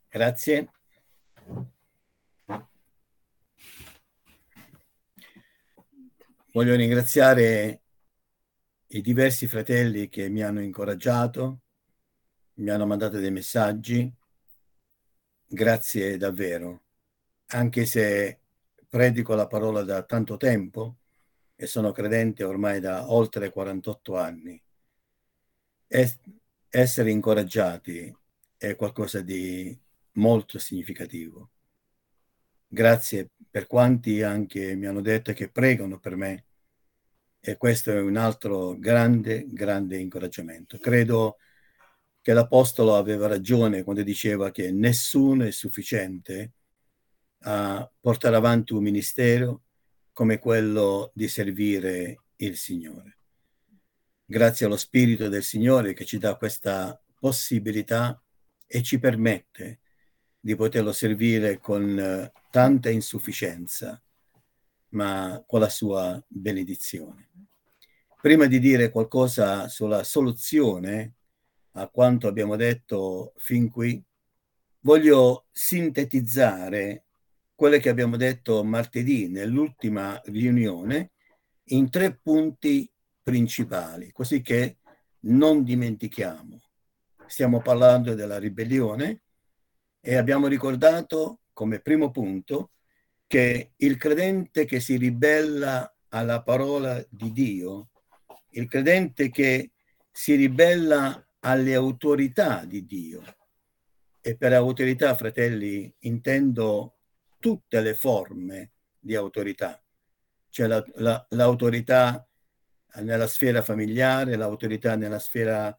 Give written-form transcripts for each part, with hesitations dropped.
Grazie. Voglio ringraziare i diversi fratelli che mi hanno incoraggiato, mi hanno mandato dei messaggi. Grazie davvero. Anche se predico la parola da tanto tempo e sono credente ormai da oltre 48 anni, essere incoraggiati è qualcosa di molto significativo. Grazie per quanti anche mi hanno detto che pregano per me, e questo è un altro grande, grande incoraggiamento. Credo che l'Apostolo aveva ragione quando diceva che nessuno è sufficiente a portare avanti un ministero come quello di servire il Signore. Grazie allo Spirito del Signore che ci dà questa possibilità e ci permette di poterlo servire con tanta insufficienza, ma con la sua benedizione. Prima di dire qualcosa sulla soluzione a quanto abbiamo detto fin qui, voglio sintetizzare quello che abbiamo detto martedì nell'ultima riunione in 3 punti principali, così che non dimentichiamo. Stiamo parlando della ribellione e abbiamo ricordato come primo punto che il credente che si ribella alla parola di Dio, il credente che si ribella alle autorità di Dio, e per autorità, fratelli, intendo tutte le forme di autorità, cioè l'autorità nella sfera familiare, l'autorità nella sfera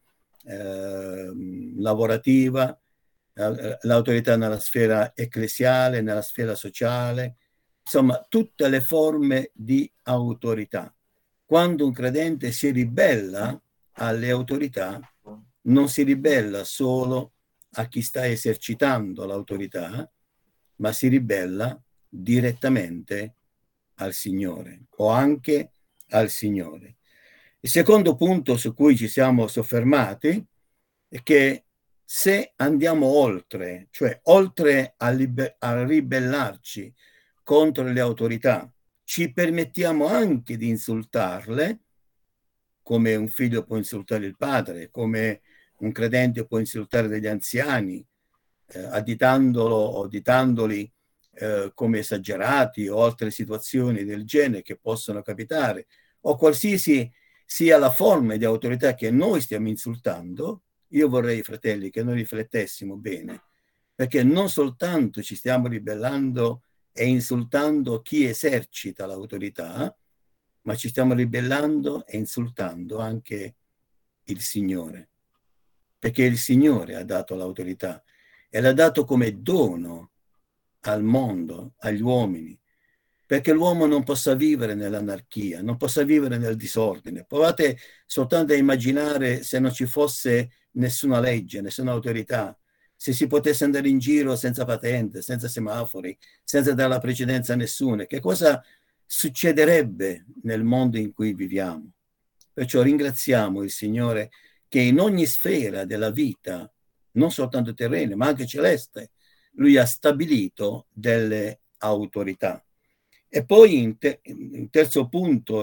lavorativa, l'autorità nella sfera ecclesiale, nella sfera sociale, insomma tutte le forme di autorità. Quando un credente si ribella alle autorità, non si ribella solo a chi sta esercitando l'autorità, ma si ribella direttamente al Signore o anche al Signore. Il secondo punto su cui ci siamo soffermati è che se andiamo oltre, cioè oltre a ribellarci contro le autorità, ci permettiamo anche di insultarle, come un figlio può insultare il padre, come un credente può insultare degli anziani, additandolo o additandoli come esagerati o altre situazioni del genere che possono capitare, o qualsiasi sia la forma di autorità che noi stiamo insultando. Io vorrei, fratelli, che noi riflettessimo bene, perché non soltanto ci stiamo ribellando e insultando chi esercita l'autorità, ma ci stiamo ribellando e insultando anche il Signore, perché il Signore ha dato l'autorità e l'ha dato come dono al mondo, agli uomini, perché l'uomo non possa vivere nell'anarchia, non possa vivere nel disordine. Provate soltanto a immaginare se non ci fosse nessuna legge, nessuna autorità, se si potesse andare in giro senza patente, senza semafori, senza dare la precedenza a nessuno, che cosa succederebbe nel mondo in cui viviamo? Perciò ringraziamo il Signore che in ogni sfera della vita, non soltanto terrena, ma anche celeste, Lui ha stabilito delle autorità. E poi in terzo punto,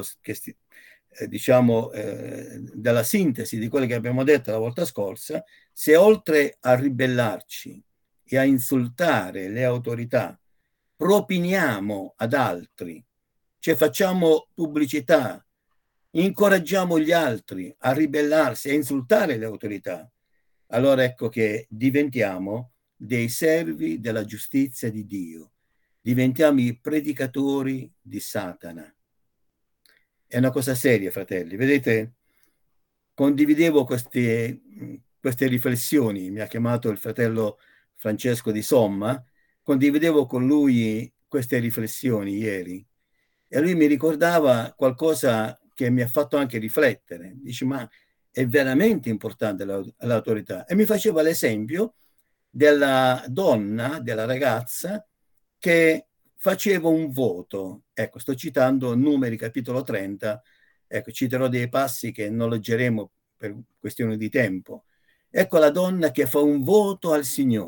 diciamo, della sintesi di quello che abbiamo detto la volta scorsa, se oltre a ribellarci e a insultare le autorità, propiniamo ad altri, cioè facciamo pubblicità, incoraggiamo gli altri a ribellarsi, a insultare le autorità, allora ecco che diventiamo dei servi della giustizia di Dio, diventiamo i predicatori di Satana. È una cosa seria, fratelli. Vedete, condividevo queste riflessioni, mi ha chiamato il fratello Francesco di Somma, condividevo con lui queste riflessioni ieri e lui mi ricordava qualcosa che mi ha fatto anche riflettere. Dice, ma è veramente importante l'autorità. E mi faceva l'esempio della donna, della ragazza, che faceva un voto. Ecco, sto citando Numeri capitolo 30, ecco, citerò dei passi che non leggeremo per questione di tempo. Ecco la donna che fa un voto al Signore,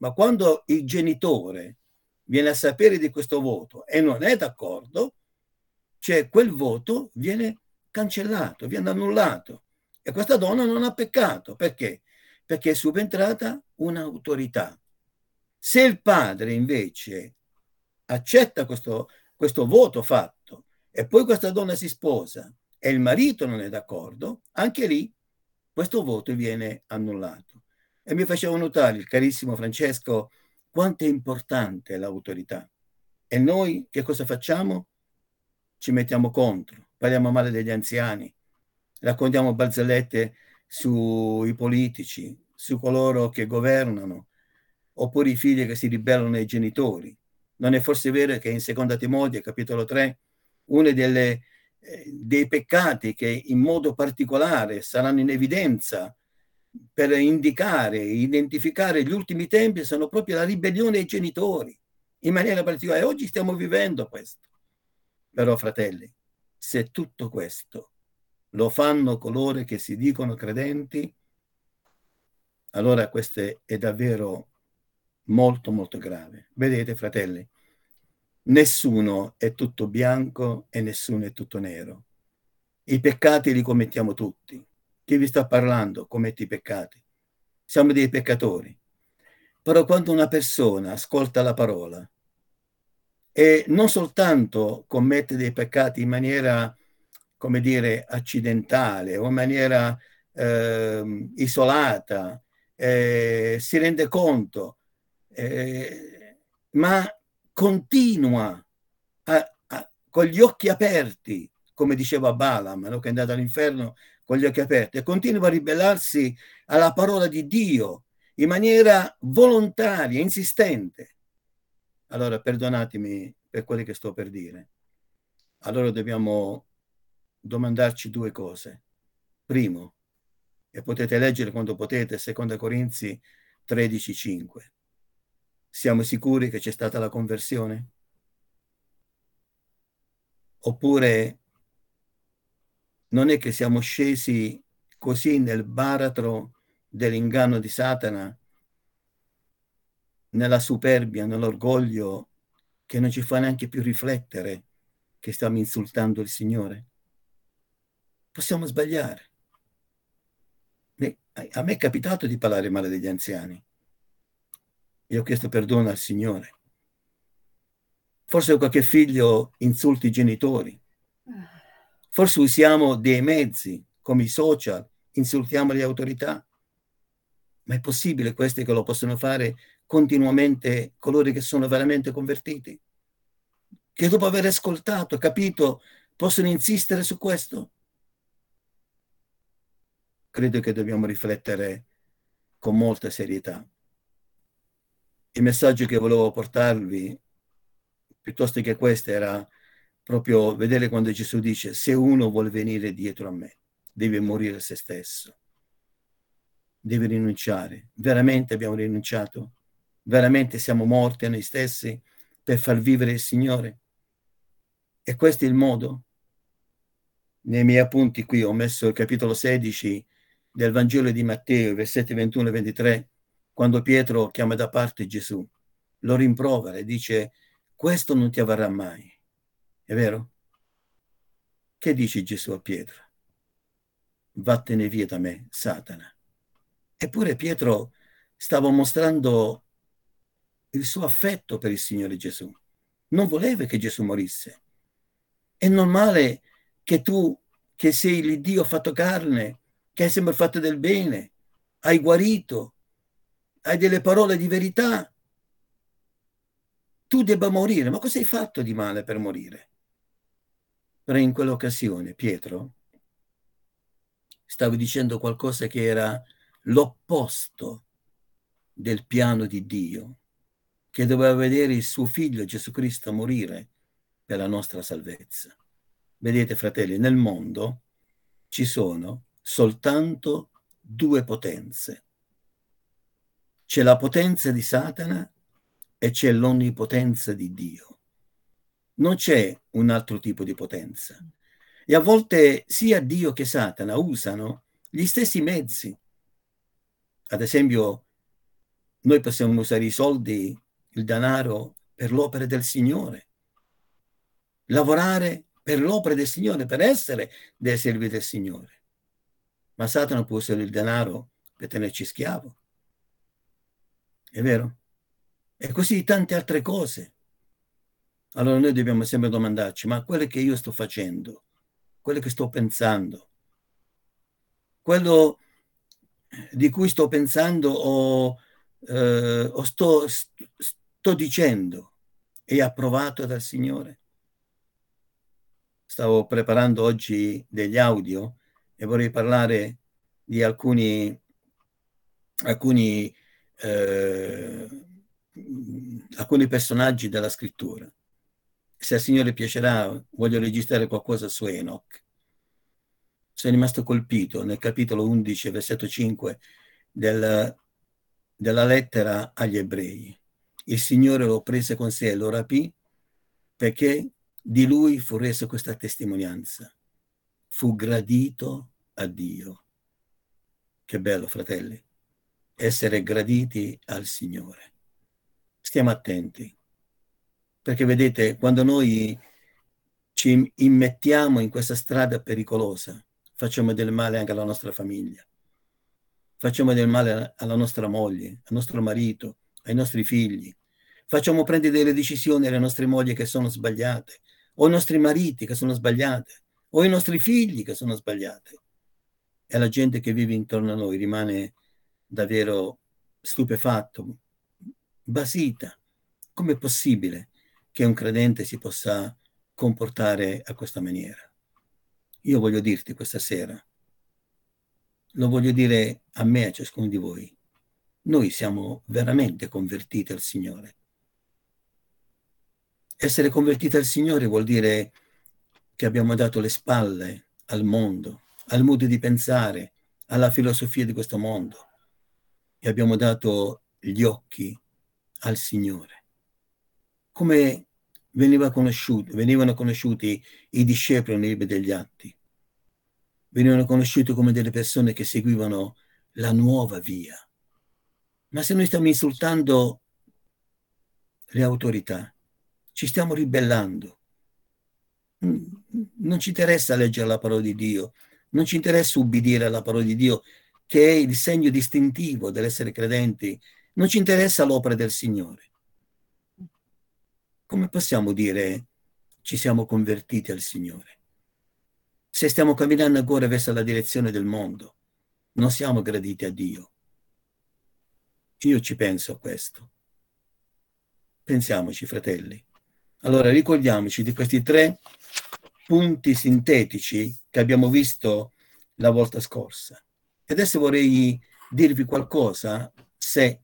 Ma quando il genitore viene a sapere di questo voto e non è d'accordo, cioè quel voto viene cancellato, viene annullato. E questa donna non ha peccato. Perché? Perché è subentrata un'autorità. Se il padre invece accetta questo voto fatto e poi questa donna si sposa e il marito non è d'accordo, anche lì questo voto viene annullato. E mi faceva notare il carissimo Francesco quanto è importante l'autorità. E noi che cosa facciamo? Ci mettiamo contro, parliamo male degli anziani, raccontiamo barzellette sui politici, su coloro che governano, oppure i figli che si ribellano ai genitori. Non è forse vero che in Seconda Timoteo, capitolo 3, uno dei peccati che in modo particolare saranno in evidenza per identificare gli ultimi tempi sono proprio la ribellione ai genitori, in maniera particolare. Oggi stiamo vivendo questo. Però, fratelli, se tutto questo lo fanno coloro che si dicono credenti, allora questo è davvero molto, molto grave. Vedete, fratelli, nessuno è tutto bianco e nessuno è tutto nero. I peccati li commettiamo tutti. Chi vi sta parlando commette i peccati. Siamo dei peccatori. Però quando una persona ascolta la parola e non soltanto commette dei peccati in maniera, come dire, accidentale o in maniera isolata, si rende conto, ma continua con gli occhi aperti, come diceva Balaam, no? Che è andato all'inferno con gli occhi aperti, e continua a ribellarsi alla parola di Dio in maniera volontaria, insistente. Allora, perdonatemi per quello che sto per dire. Allora dobbiamo domandarci due cose. Primo, e potete leggere quando potete, 2 Corinzi 13,5. Siamo sicuri che c'è stata la conversione? Oppure non è che siamo scesi così nel baratro dell'inganno di Satana, nella superbia, nell'orgoglio, che non ci fa neanche più riflettere che stiamo insultando il Signore? Possiamo sbagliare. A me è capitato di parlare male degli anziani. Io ho chiesto perdono al Signore. Forse qualche figlio insulti i genitori. Forse usiamo dei mezzi, come i social, insultiamo le autorità. Ma è possibile questi che lo possono fare continuamente coloro che sono veramente convertiti? Che dopo aver ascoltato, capito, possono insistere su questo? Credo che dobbiamo riflettere con molta serietà. Il messaggio che volevo portarvi, piuttosto che questo, era proprio vedere quando Gesù dice: se uno vuole venire dietro a me, deve morire a se stesso, deve rinunciare. Veramente abbiamo rinunciato? Veramente siamo morti a noi stessi per far vivere il Signore? E questo è il modo? Nei miei appunti qui ho messo il capitolo 16 del Vangelo di Matteo, versetti 21 e 23, quando Pietro chiama da parte Gesù, lo rimprovera e dice: questo non ti avverrà mai. È vero? Che dice Gesù a Pietro? Vattene via da me, Satana. Eppure Pietro stava mostrando il suo affetto per il Signore Gesù. Non voleva che Gesù morisse. È normale che tu, che sei il Dio fatto carne, che hai sempre fatto del bene, hai guarito, hai delle parole di verità, tu debba morire. Ma cosa hai fatto di male per morire? Però in quell'occasione Pietro stava dicendo qualcosa che era l'opposto del piano di Dio, che doveva vedere il suo figlio Gesù Cristo morire per la nostra salvezza. Vedete, fratelli, nel mondo ci sono soltanto due potenze. C'è la potenza di Satana e c'è l'onnipotenza di Dio. Non c'è un altro tipo di potenza. E a volte sia Dio che Satana usano gli stessi mezzi. Ad esempio, noi possiamo usare i soldi, il denaro, per l'opera del Signore, lavorare per l'opera del Signore, per essere dei servi del Signore. Ma Satana può usare il denaro per tenerci schiavo. È vero? E così tante altre cose. Allora noi dobbiamo sempre domandarci, ma quello che io sto facendo, quello che sto pensando, quello di cui sto pensando o sto dicendo, è approvato dal Signore? Stavo preparando oggi degli audio e vorrei parlare di alcuni personaggi della scrittura. Se al Signore piacerà, voglio registrare qualcosa su Enoch. Sono rimasto colpito nel capitolo 11, versetto 5 della lettera agli ebrei. Il Signore lo prese con sé e lo rapì perché di lui fu resa questa testimonianza. Fu gradito a Dio. Che bello, fratelli, essere graditi al Signore. Stiamo attenti, perché vedete, quando noi ci immettiamo in questa strada pericolosa, facciamo del male anche alla nostra famiglia, facciamo del male alla nostra moglie, al nostro marito, ai nostri figli, facciamo prendere delle decisioni alle nostre mogli che sono sbagliate, o ai nostri mariti che sono sbagliate, o ai nostri figli che sono sbagliate. E la gente che vive intorno a noi rimane davvero stupefatto, basita. Com'è possibile che un credente si possa comportare a questa maniera? Io voglio dirti questa sera, lo voglio dire a me e a ciascuno di voi, noi siamo veramente convertiti al Signore. Essere convertiti al Signore vuol dire che abbiamo dato le spalle al mondo, al modo di pensare, alla filosofia di questo mondo, e abbiamo dato gli occhi al Signore. Come venivano conosciuti i discepoli nei libri degli Atti? Venivano conosciuti come delle persone che seguivano la nuova via. Ma se noi stiamo insultando le autorità, ci stiamo ribellando, non ci interessa leggere la parola di Dio, non ci interessa ubbidire alla parola di Dio, che è il segno distintivo dell'essere credenti, non ci interessa l'opera del Signore. Come possiamo dire ci siamo convertiti al Signore? Se stiamo camminando ancora verso la direzione del mondo, non siamo graditi a Dio. Io ci penso a questo. Pensiamoci, fratelli. Allora, ricordiamoci di questi 3 punti sintetici che abbiamo visto la volta scorsa. E adesso vorrei dirvi qualcosa se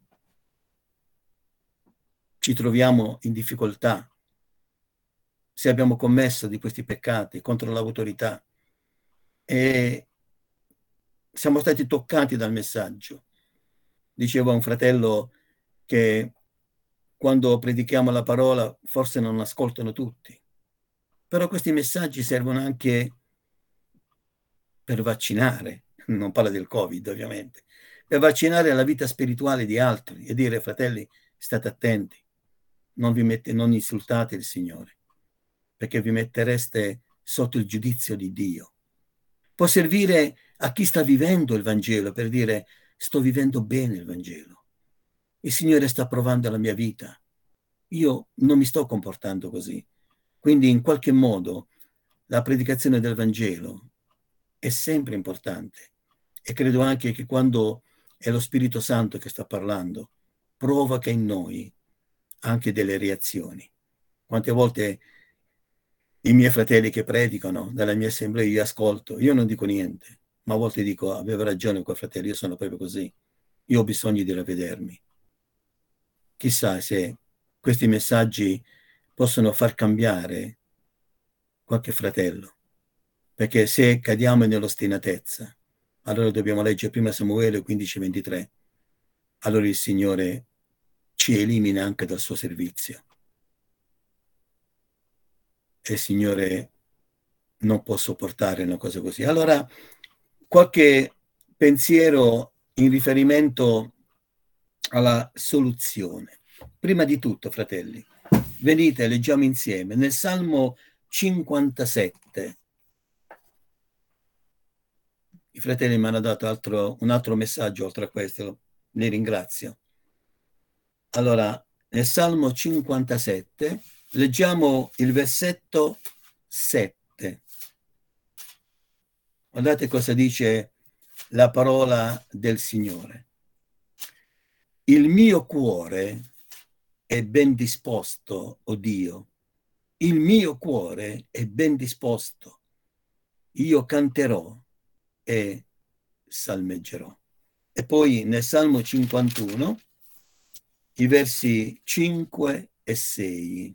ci troviamo in difficoltà, se abbiamo commesso di questi peccati contro l'autorità e siamo stati toccati dal messaggio. Diceva un fratello che quando predichiamo la parola forse non ascoltano tutti, però questi messaggi servono anche per vaccinare, non parla del Covid ovviamente, per vaccinare la vita spirituale di altri e dire: fratelli, state attenti, non insultate il Signore, perché vi mettereste sotto il giudizio di Dio. Può servire a chi sta vivendo il Vangelo per dire: sto vivendo bene il Vangelo, il Signore sta provando la mia vita, io non mi sto comportando così. Quindi in qualche modo la predicazione del Vangelo è sempre importante, e credo anche che quando è lo Spirito Santo che sta parlando, provoca in noi anche delle reazioni. Quante volte i miei fratelli che predicano nella mia assemblea, io ascolto, io non dico niente, ma a volte dico: aveva ragione quel fratello, io sono proprio così, io ho bisogno di rivedermi. Chissà se questi messaggi possono far cambiare qualche fratello, perché se cadiamo nell'ostinatezza, allora dobbiamo leggere prima Samuele 15:23, allora il Signore ci elimina anche dal suo servizio. E il Signore non può sopportare una cosa così. Allora, qualche pensiero in riferimento alla soluzione. Prima di tutto, fratelli, venite, leggiamo insieme nel Salmo 57. I fratelli mi hanno dato un altro messaggio oltre a questo, li ringrazio. Allora, nel Salmo 57 leggiamo il versetto 7. Guardate cosa dice la parola del Signore. Il mio cuore è ben disposto, o Dio. Il mio cuore è ben disposto. Io canterò e salmeggerò. E poi nel Salmo 51, i versi 5 e 6,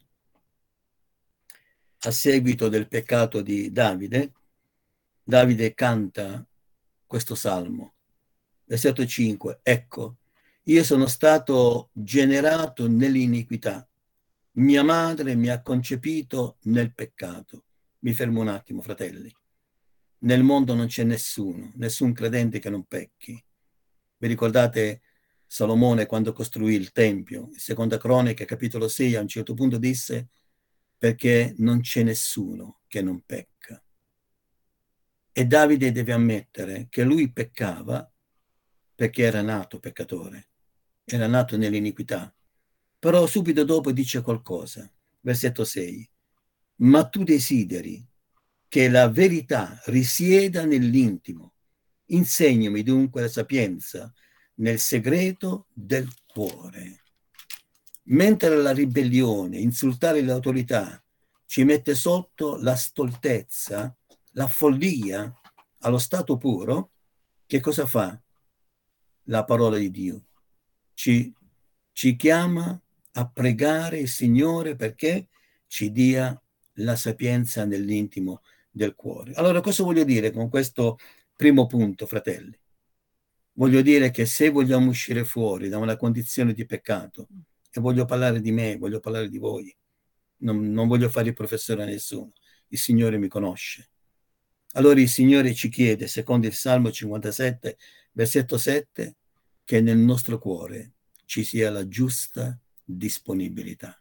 a seguito del peccato di Davide, Davide canta questo salmo. Versetto 5, ecco, io sono stato generato nell'iniquità, mia madre mi ha concepito nel peccato. Mi fermo un attimo, fratelli. Nel mondo non c'è nessun credente che non pecchi. Vi ricordate Salomone quando costruì il Tempio? In Seconda Cronache, capitolo 6, a un certo punto disse perché non c'è nessuno che non pecca. E Davide deve ammettere che lui peccava perché era nato peccatore, era nato nell'iniquità. Però subito dopo dice qualcosa, versetto 6, ma tu desideri che la verità risieda nell'intimo, insegnami dunque la sapienza nel segreto del cuore. Mentre la ribellione, insultare l'autorità, ci mette sotto la stoltezza, la follia, allo stato puro, che cosa fa la parola di Dio? Ci chiama a pregare il Signore perché ci dia la sapienza nell'intimo del cuore. Allora, cosa voglio dire con questo primo punto, fratelli? Voglio dire che se vogliamo uscire fuori da una condizione di peccato, e voglio parlare di me, voglio parlare di voi, non voglio fare il professore a nessuno, il Signore mi conosce. Allora il Signore ci chiede, secondo il Salmo 57, versetto 7, che nel nostro cuore ci sia la giusta disponibilità.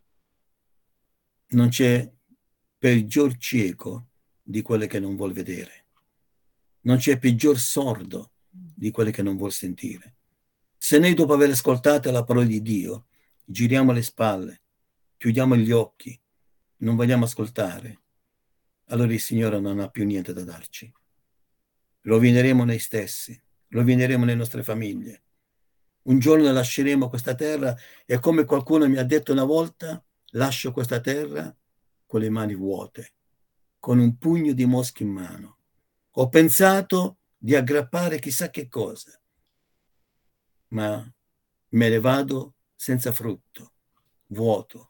Non c'è peggior cieco di quello che non vuol vedere. Non c'è peggior sordo di quello che non vuol sentire. Se noi dopo aver ascoltato la parola di Dio giriamo le spalle, chiudiamo gli occhi, non vogliamo ascoltare, allora il Signore non ha più niente da darci. Rovineremo noi stessi, rovineremo le nostre famiglie. Un giorno lasceremo questa terra e come qualcuno mi ha detto una volta, lascio questa terra con le mani vuote, con un pugno di mosche in mano. Ho pensato di aggrappare chissà che cosa, ma me ne vado senza frutto, vuoto.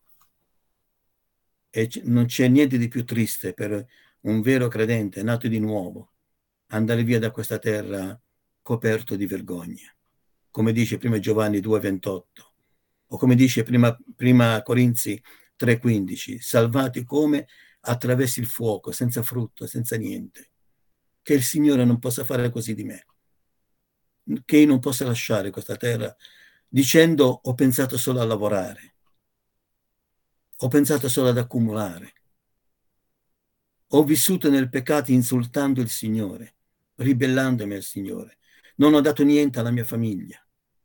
E non c'è niente di più triste per un vero credente nato di nuovo, andare via da questa terra coperto di vergogna. Come dice prima Giovanni 2,28, o come dice prima Corinzi 3,15, salvati come attraverso il fuoco, senza frutto, senza niente. Che il Signore non possa fare così di me, che io non possa lasciare questa terra dicendo ho pensato solo a lavorare, ho pensato solo ad accumulare, ho vissuto nel peccato insultando il Signore, ribellandomi al Signore, non ho dato niente alla mia famiglia.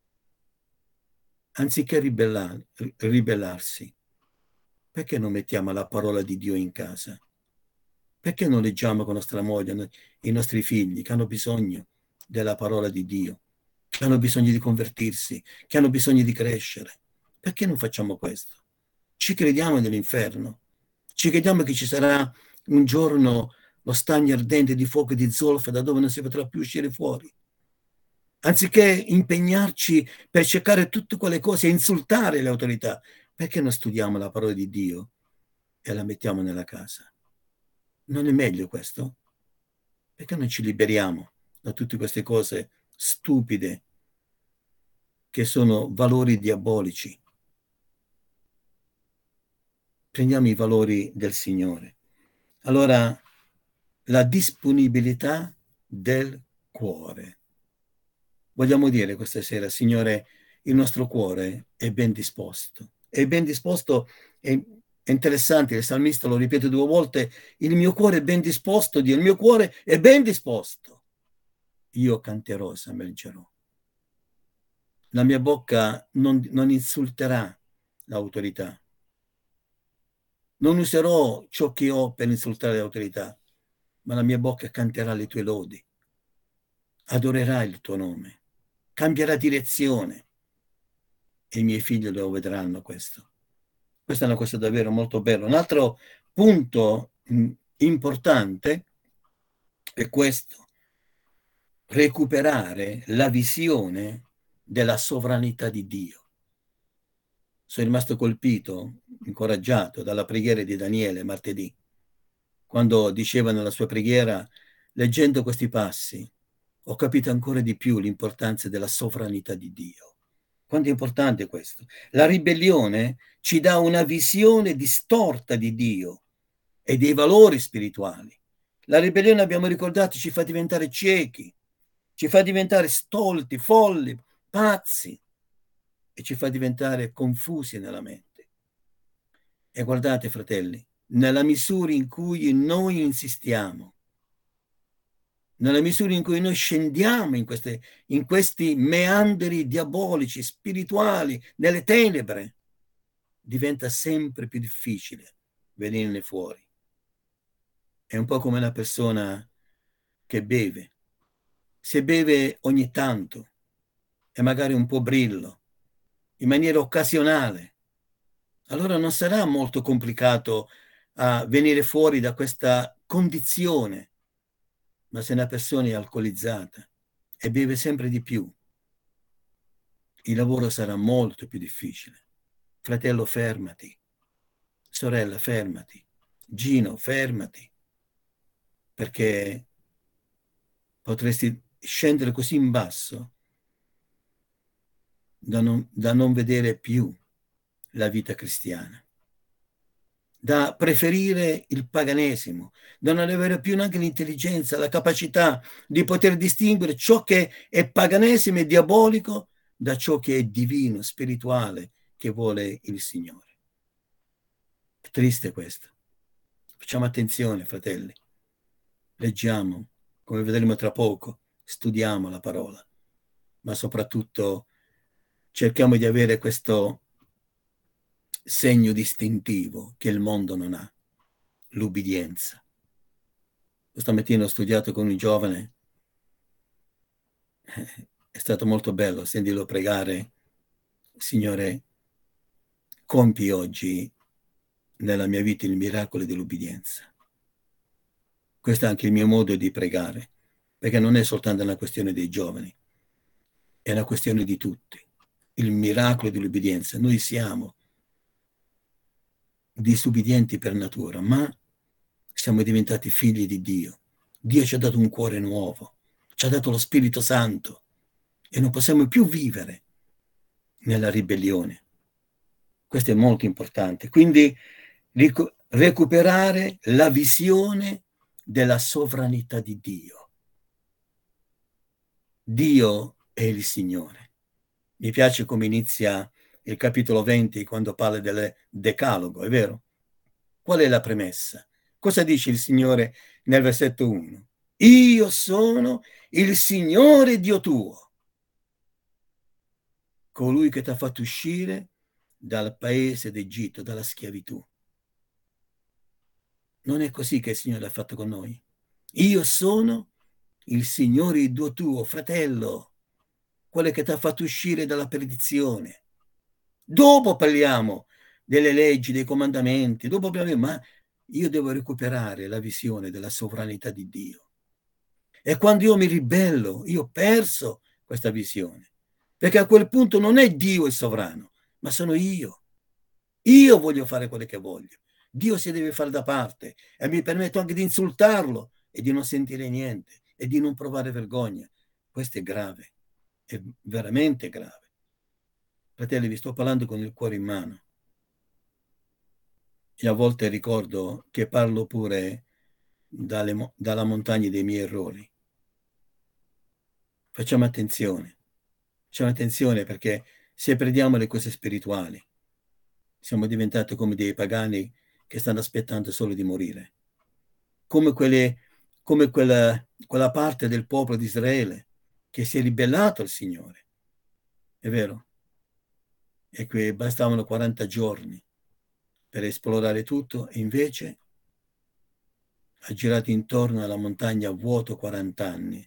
Anziché ribellarsi, perché non mettiamo la parola di Dio in casa? Perché non leggiamo con nostra moglie i nostri figli che hanno bisogno della parola di Dio, che hanno bisogno di convertirsi, che hanno bisogno di crescere? Perché non facciamo questo? Ci crediamo nell'inferno, ci crediamo che ci sarà un giorno lo stagno ardente di fuoco e di zolfo da dove non si potrà più uscire fuori. Anziché impegnarci per cercare tutte quelle cose e insultare le autorità, perché non studiamo la parola di Dio e la mettiamo nella casa? Non è meglio questo? Perché non ci liberiamo da tutte queste cose stupide che sono valori diabolici? Prendiamo i valori del Signore. Allora, la disponibilità del cuore. Vogliamo dire questa sera, Signore, il nostro cuore è ben disposto. È ben disposto, è interessante, il salmista lo ripete 2 volte, il mio cuore è ben disposto, Dio, il mio cuore è ben disposto. Io canterò e sammelgerò. La mia bocca non insulterà l'autorità. Non userò ciò che ho per insultare l'autorità, ma la mia bocca canterà le tue lodi, adorerà il tuo nome, cambierà direzione e i miei figli lo vedranno questo. Questa è una cosa davvero molto bella. Un altro punto importante è questo: recuperare la visione della sovranità di Dio. Sono rimasto colpito, incoraggiato dalla preghiera di Daniele martedì, quando diceva nella sua preghiera, leggendo questi passi, ho capito ancora di più l'importanza della sovranità di Dio. Quanto è importante questo? La ribellione ci dà una visione distorta di Dio e dei valori spirituali. La ribellione, abbiamo ricordato, ci fa diventare ciechi, ci fa diventare stolti, folli, pazzi e ci fa diventare confusi nella mente. E guardate, fratelli, nella misura in cui noi insistiamo, nella misura in cui noi scendiamo in questi meandri diabolici, spirituali, nelle tenebre, diventa sempre più difficile venirne fuori. È un po' come una persona che beve. Se beve ogni tanto e magari un po' brillo, in maniera occasionale, allora non sarà molto complicato a venire fuori da questa condizione. Ma se una persona è alcolizzata e beve sempre di più, il lavoro sarà molto più difficile. Fratello, fermati. Sorella, fermati. Gino, fermati. Perché potresti scendere così in basso da non vedere più la vita cristiana, da preferire il paganesimo, da non avere più neanche l'intelligenza, la capacità di poter distinguere ciò che è paganesimo e diabolico da ciò che è divino, spirituale, che vuole il Signore. È triste questo. Facciamo attenzione, fratelli. Leggiamo, come vedremo tra poco, studiamo la parola, ma soprattutto cerchiamo di avere questo segno distintivo che il mondo non ha, l'ubbidienza. Questa mattina ho studiato con un giovane, è stato molto bello sentirlo pregare, Signore, compi oggi nella mia vita il miracolo dell'ubbidienza. Questo è anche il mio modo di pregare, perché non è soltanto una questione dei giovani, è una questione di tutti. Il miracolo dell'ubbidienza. Noi siamo disubbidienti per natura, ma siamo diventati figli di Dio. Dio ci ha dato un cuore nuovo, ci ha dato lo Spirito Santo e non possiamo più vivere nella ribellione. Questo è molto importante. Quindi recuperare la visione della sovranità di Dio. Dio è il Signore. Mi piace come inizia il capitolo 20 quando parla del decalogo, è vero? Qual è la premessa? Cosa dice il Signore nel versetto 1? Io sono il Signore Dio tuo, colui che ti ha fatto uscire dal paese d'Egitto, dalla schiavitù. Non è così che il Signore ha fatto con noi. Io sono il Signore Dio tuo, fratello, quello che ti ha fatto uscire dalla perdizione. Dopo parliamo delle leggi, dei comandamenti, dopo parliamo, ma io devo recuperare la visione della sovranità di Dio. E quando io mi ribello, io ho perso questa visione, perché a quel punto non è Dio il sovrano, ma sono io. Io voglio fare quello che voglio. Dio si deve fare da parte e mi permetto anche di insultarlo e di non sentire niente e di non provare vergogna. Questo è grave, è veramente grave. Fratelli, vi sto parlando con il cuore in mano. E a volte ricordo che parlo pure dalla montagna dei miei errori. Facciamo attenzione perché se perdiamo le cose spirituali, siamo diventati come dei pagani che stanno aspettando solo di morire, come quella parte del popolo di Israele che si è ribellato al Signore, è vero? E che bastavano 40 giorni per esplorare tutto, e invece ha girato intorno alla montagna a vuoto 40 anni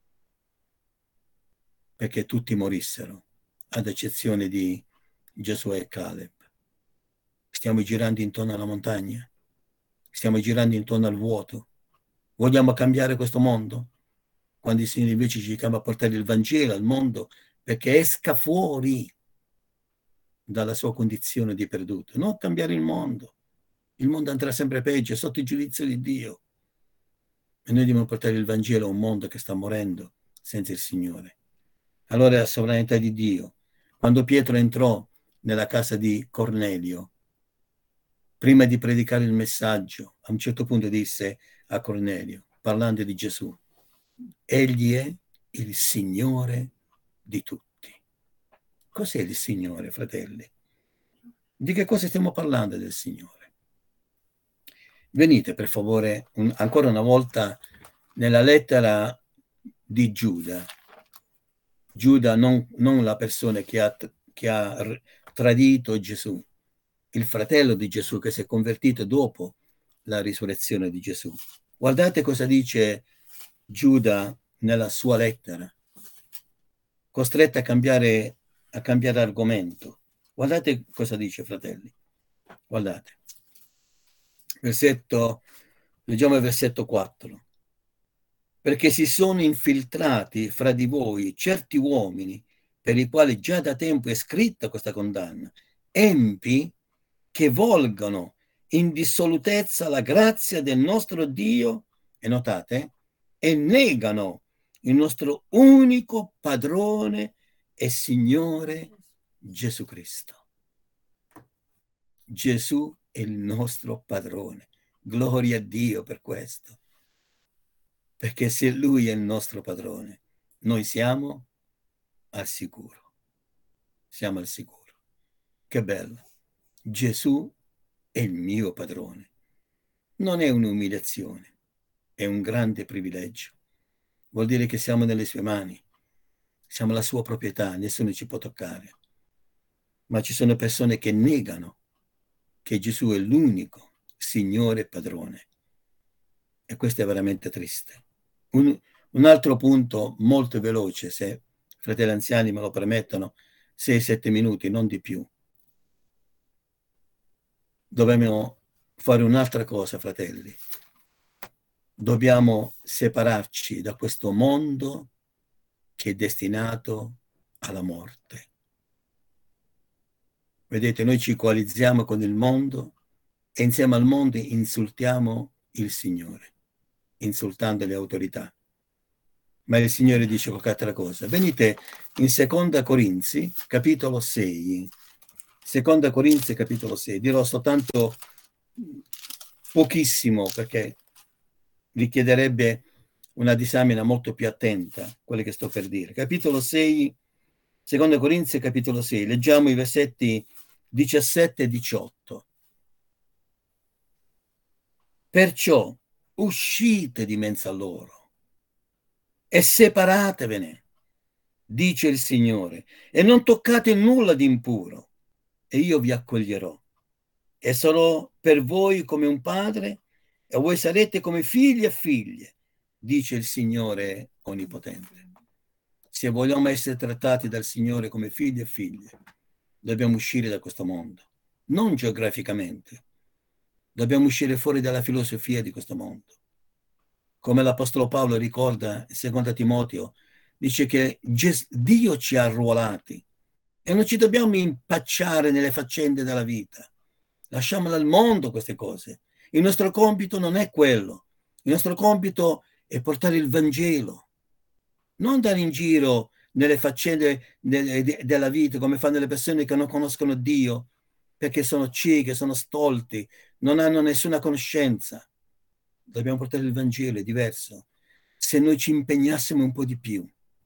perché tutti morissero, ad eccezione di Giosuè e Caleb. Stiamo girando intorno alla montagna, stiamo girando intorno al vuoto. Vogliamo cambiare questo mondo? Quando il Signore invece ci chiama a portare il Vangelo al mondo perché esca fuori dalla sua condizione di perduto, non cambiare il mondo. Il mondo andrà sempre peggio, sotto il giudizio di Dio. E noi dobbiamo portare il Vangelo a un mondo che sta morendo senza il Signore. Allora è la sovranità di Dio. Quando Pietro entrò nella casa di Cornelio, prima di predicare il messaggio, a un certo punto disse a Cornelio, parlando di Gesù, egli è il Signore di tutti. Cos'è il Signore, fratelli? Di che cosa stiamo parlando del Signore? Venite per favore ancora una volta nella lettera di Giuda. Giuda non la persona che ha tradito Gesù, il fratello di Gesù che si è convertito dopo la risurrezione di Gesù. Guardate cosa dice Giuda nella sua lettera, costretto a cambiare argomento. Guardate cosa dice, fratelli. Guardate. Leggiamo il versetto 4. Perché si sono infiltrati fra di voi certi uomini per i quali già da tempo è scritta questa condanna, empi che volgano in dissolutezza la grazia del nostro Dio, e notate, e negano il nostro unico padrone e Signore Gesù Cristo. Gesù è il nostro padrone. Gloria a Dio per questo. Perché se Lui è il nostro padrone, noi siamo al sicuro. Siamo al sicuro. Che bello. Gesù è il mio padrone. Non è un'umiliazione, è un grande privilegio. Vuol dire che siamo nelle sue mani, siamo la sua proprietà, nessuno ci può toccare. Ma ci sono persone che negano che Gesù è l'unico Signore e padrone. E questo è veramente triste. Un altro punto molto veloce, se fratelli anziani me lo permettono, 6-7 minuti, non di più. Dobbiamo fare un'altra cosa, fratelli. Dobbiamo separarci da questo mondo che è destinato alla morte. Vedete, noi ci coalizziamo con il mondo e insieme al mondo insultiamo il Signore, insultando le autorità. Ma il Signore dice qualche altra cosa. Venite in Seconda Corinzi, capitolo 6. Seconda Corinzi, capitolo 6. Dirò soltanto pochissimo perché richiederebbe una disamina molto più attenta, quelle che sto per dire. Capitolo 6, Seconda Corinzi, capitolo 6. Leggiamo i versetti 17 e 18. Perciò uscite di mezzo a loro e separatevene, dice il Signore, e non toccate nulla di impuro, e io vi accoglierò. E sarò per voi come un padre, e voi sarete come figli e figlie, dice il Signore Onnipotente. Se vogliamo essere trattati dal Signore come figli e figlie, dobbiamo uscire da questo mondo, non geograficamente. Dobbiamo uscire fuori dalla filosofia di questo mondo. Come l'Apostolo Paolo ricorda in 2 Timoteo, dice che Dio ci ha arruolati e non ci dobbiamo impacciare nelle faccende della vita. Lasciamole al mondo queste cose. Il nostro compito non è quello. Il nostro compito è portare il Vangelo. Non andare in giro nelle faccende della vita come fanno le persone che non conoscono Dio perché sono cieche, sono stolti, non hanno nessuna conoscenza. Dobbiamo portare il Vangelo, è diverso. Se noi ci impegnassimo un po' di più,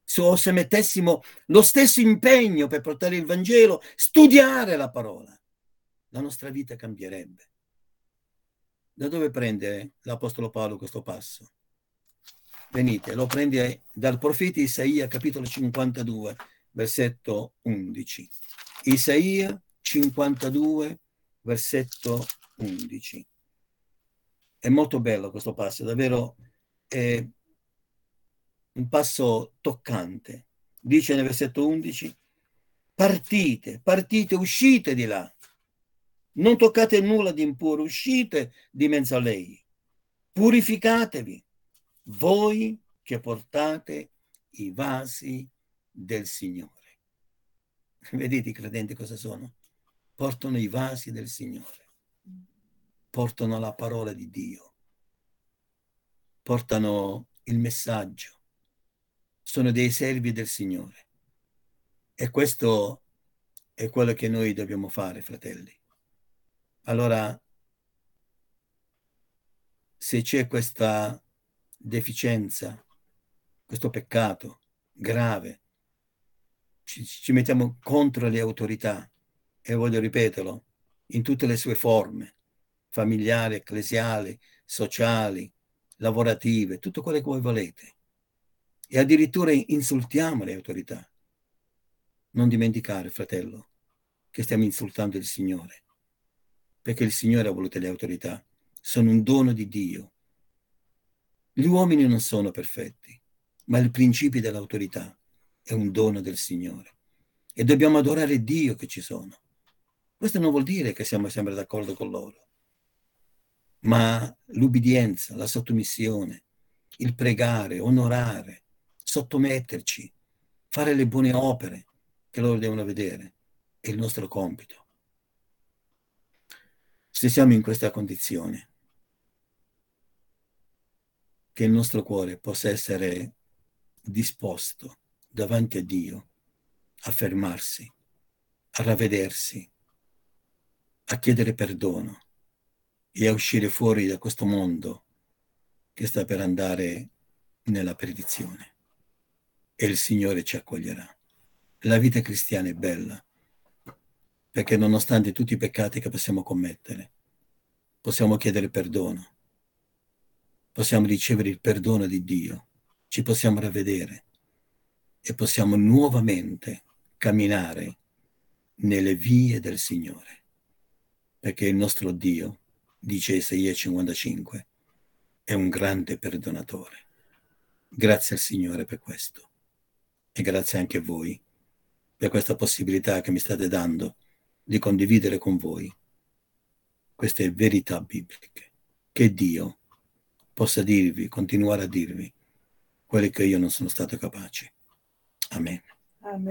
se mettessimo lo stesso impegno per portare il Vangelo, studiare la parola, la nostra vita cambierebbe. Da dove prende l'Apostolo Paolo questo passo? Venite, lo prende dal profeta Isaia, capitolo 52, versetto 11. Isaia 52, versetto 11. È molto bello questo passo, davvero è un passo toccante. Dice nel versetto 11: partite, partite, uscite di là. Non toccate nulla di impuro, uscite di mezzo a lei. Purificatevi, voi che portate i vasi del Signore. Vedete i credenti cosa sono? Portano i vasi del Signore, portano la parola di Dio, portano il messaggio, sono dei servi del Signore. E questo è quello che noi dobbiamo fare, fratelli. Allora, se c'è questa deficienza, questo peccato grave, ci mettiamo contro le autorità, e voglio ripeterlo, in tutte le sue forme, familiari, ecclesiali, sociali, lavorative, tutto quello che voi volete. E addirittura insultiamo le autorità. Non dimenticare, fratello, che stiamo insultando il Signore, perché il Signore ha voluto le autorità. Sono un dono di Dio. Gli uomini non sono perfetti, ma il principio dell'autorità è un dono del Signore. E dobbiamo adorare Dio che ci sono. Questo non vuol dire che siamo sempre d'accordo con loro, ma l'ubbidienza, la sottomissione, il pregare, onorare, sottometterci, fare le buone opere che loro devono vedere è il nostro compito. Se siamo in questa condizione, che il nostro cuore possa essere disposto davanti a Dio a fermarsi, a ravvedersi, a chiedere perdono e a uscire fuori da questo mondo che sta per andare nella perdizione. E il Signore ci accoglierà. La vita cristiana è bella, perché nonostante tutti i peccati che possiamo commettere, possiamo chiedere perdono, possiamo ricevere il perdono di Dio, ci possiamo ravvedere e possiamo nuovamente camminare nelle vie del Signore, perché il nostro Dio, dice Isaia 55, è un grande perdonatore. Grazie al Signore per questo e grazie anche a voi per questa possibilità che mi state dando di condividere con voi queste verità bibliche. Che Dio possa dirvi, continuare a dirvi, quelle che io non sono stato capace. Amen.